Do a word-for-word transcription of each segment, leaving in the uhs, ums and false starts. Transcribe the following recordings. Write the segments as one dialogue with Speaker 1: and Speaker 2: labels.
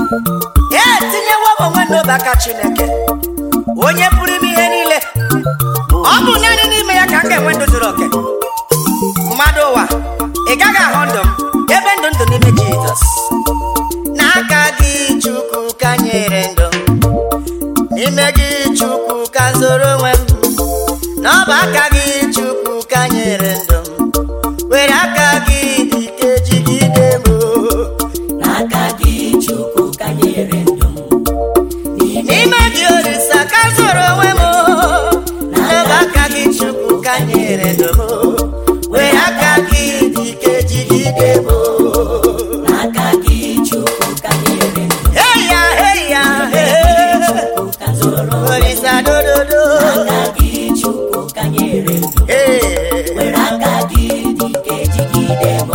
Speaker 1: etinyewo onwe n'ọbaka Chineke onye pụrụ ime ihe niile. Ọ bụ naanị n'ime ya ka m ga-enwe ndụ zuru oke. Mmadụ ụwa, ị gaghị ahụ ndụ m ebe ndụ ndụ n'ime Jizọs. N'aka gị Chukwu ka nyere ndụ m, n'ime gị Chukwu ka zoro onwe m. N'ọba aka gị Chukwu ka nyere ndụ m, were aka gị ike jigide m.
Speaker 2: N'aka gị Chukwu ka nyere ndụ m,
Speaker 1: n'ime gị Olisa ka zoro onwe m. N'ọba aka gị Chukwu ka nyere ndụ m, were aka gị ike jigide m.
Speaker 2: n'aka gị Chukwu ka nyere ndụ m,
Speaker 1: Hey ya, hey ya, hey.
Speaker 2: Chukwu ka zoro onwe m.
Speaker 1: Olisa do do do.
Speaker 2: N'aka gị Chukwu ka nyere ndụ m,
Speaker 1: Hey.
Speaker 2: were aka gị dị ike jigide m.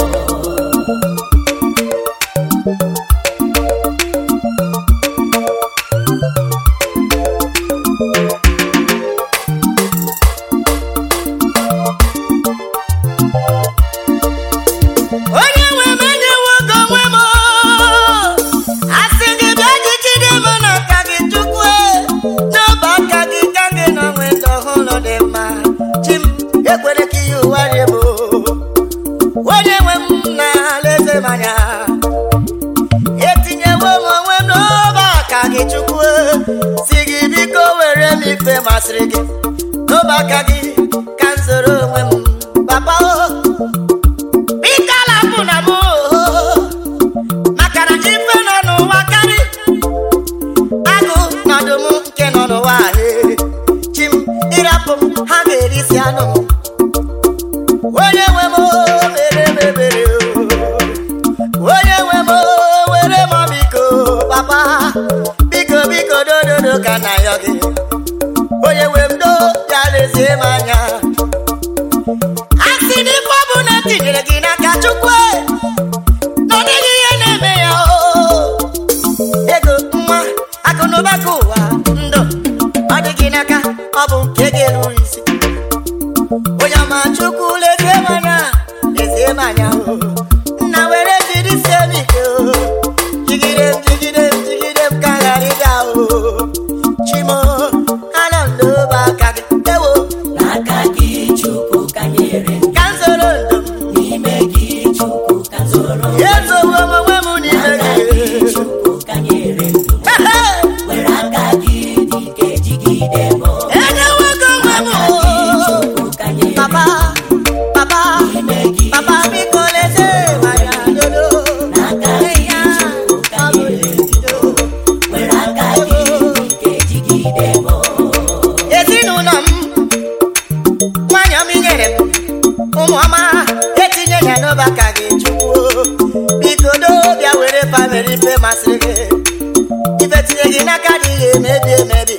Speaker 1: Onye nwe m enyewo gị onwe m, asị gị bịa jigide m n'aka gị Chukwu. N'ọba aka gị ka gị nọ nwe ndụ ọhụrụ dị mma. Chi m ekwere ka ihe ụwa rie m. Onye nwe m na alaeze m anya, etinyewo m onwe m n'ọba aka gị Chukwu. Si gị biko were m ife masịrị gị. N'ọba aka gị ka m zoro onwe m. Papa o, biko alapụ na m, maka na ife nọ n'ụwa karị agụ na ọdụm nke nọ n'ụwa ahụ. Chi m ịrapụ m, ha ga-erisi anụ m. Onye nwe m mere m ebere, onye nwe m were m biko. Papa biko biko dododo ka na yọ gị. Onye nwe m do ya lezie m anya. Asị n'ife ọ bụ na tinyere gị n'aka Chukwu, na ọ dịghị ihe na-eme ya. Ego, nwa, akụ na ụba nke ụwa, ndụ, ọ dị gị n'aka, ọ bụ nke ga-eru isi. Onye ọma Chukwu lezie m anya, lezie m anya. Nna were jiri sie m ike, jigide m jigide m jigide m ka ghara ịbịa. Chimo anọ m n'ọba aka gị. Ewo,
Speaker 2: N'aka gị Chukwu ka nyere ndụ m,
Speaker 1: ka m zoro ndụ m.
Speaker 2: n'ime gị Chukwu ka zoro onwe m.
Speaker 1: Ezowo m onwe m n'ime
Speaker 2: N'aka
Speaker 1: gị.
Speaker 2: gị Chukwu ka nyere ndụ m, were aka gị dị ike jigide m.
Speaker 1: Enyewo gị onwe m.
Speaker 2: N'aka gị Chukwu ka nyere
Speaker 1: Papa, papa,
Speaker 2: n'ime gị
Speaker 1: papa biko lezie m anya. Dodo.
Speaker 2: N'aka gị Chukwu ka nyere ndụ m, were aka gị dị ike jigide m.
Speaker 1: Ezinụlọ m, nwanyị ọma i nyere m, ụmụ ọma etinye ya n'ọba aka gị Chukwu. Biko do bịa were famili ife masịrị gị. Ife tinye gị n'aka dị ga-emebi emebi.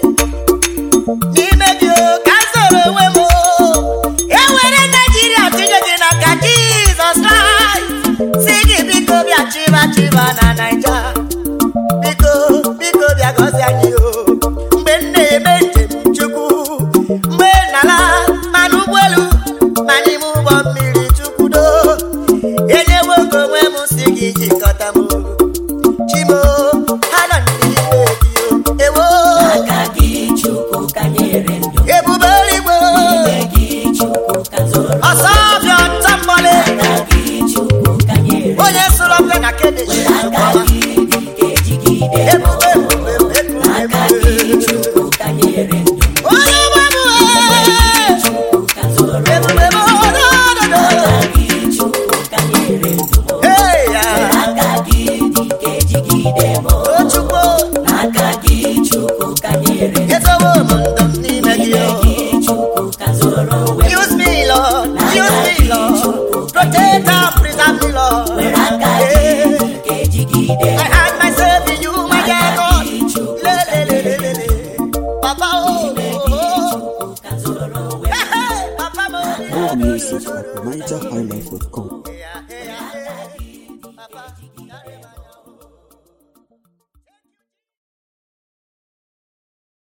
Speaker 1: N'ime gị o, ka m zoro onwe m. Ewere Naijiria tinye gị n'aka Jizọs Kraịst. Si gị biko bịa chiba chiba na Naija. Biko biko bịa gọzie anyị o. Mgbe m na-eme njem Chukwu, mgbe nala ma n'ụgbọelu ma n'ime ụgbọ mmiri Chukwu do, enyewo gị onwe m si gị jikọta m. Chimo ha nọ n'ime gị o. Ewo,
Speaker 2: N'aka gị Chukwu ka nyere ndụ m,
Speaker 1: ebube eluigwe,
Speaker 2: n'ime gị Chukwu ka zoro onwe m.
Speaker 1: ọsọ ọbịa ọtọ mgbọlị,
Speaker 2: N'aka gị Chukwu ka nyere ndụ m,
Speaker 1: onye sụrụ ọbịa na kedechi.
Speaker 2: aka gị dị ike jigide m.
Speaker 1: Ebube ebube ebube
Speaker 2: N'aka gị
Speaker 1: ebube.
Speaker 2: Chukwu ka nyere ndụ m,
Speaker 1: Onye ọma m,
Speaker 2: Chukwu ka zoro onwe m.
Speaker 1: ebube m, odododo.
Speaker 2: N'aka gị Chukwu ka nyere ndụ m,
Speaker 1: Hey ya,
Speaker 2: aka gị dị ike jigide m.
Speaker 1: o Chukwu,
Speaker 2: N'aka gị Chukwu ka nyere ndụ m,
Speaker 1: ezowo m ndụ m n'ime gị
Speaker 2: n'ime
Speaker 1: o.
Speaker 2: gị Chukwu ka zoro onwe m.
Speaker 1: Use me, Lord. Use me, Lord. Protect and preserve me, Lord.
Speaker 2: Were aka gị
Speaker 1: Yeah.
Speaker 2: dị ike jigide
Speaker 1: I
Speaker 2: m.
Speaker 1: hide myself in you, my dear God. Le, le, le, le, le, le. Papa, oh,
Speaker 2: N'ime
Speaker 1: oh,
Speaker 2: gị
Speaker 1: oh.
Speaker 2: Chukwu ka zoro onwe m.
Speaker 1: Hey, hey, Papa, oh,
Speaker 3: More music at niger high life dot com.
Speaker 1: yeah.